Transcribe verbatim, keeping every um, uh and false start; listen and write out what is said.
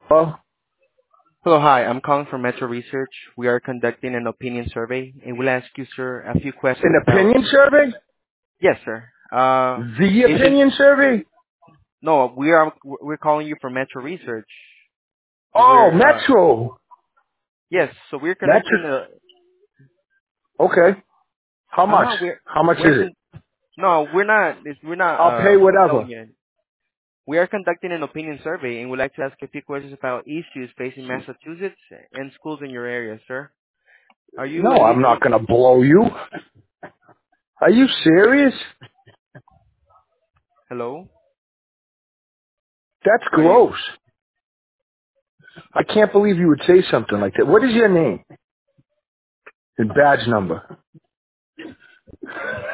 Well, Hello, hi. I'm calling from Metro Research. We are conducting an opinion survey, and we'll ask you, sir, a few questions an about... opinion survey? Yes, sir. Uh, The is it... opinion survey? No, we are, we're calling you from Metro Research. So Oh, we're, uh, Metro. yes, so we're Metro. conducting a... Okay. How much? Uh-huh, we're, How much we're is it? con- no, we're not, it's- we're not, I'll pay uh, selling whatever. it. We are conducting an opinion survey, and we'd like to ask a few questions about issues facing Massachusetts and schools in your area, sir. Are you, No, I'm uh, not going to blow you. Are you serious? hello? That's Are you... gross. I can't believe you would say something like that. What is your name and badge number?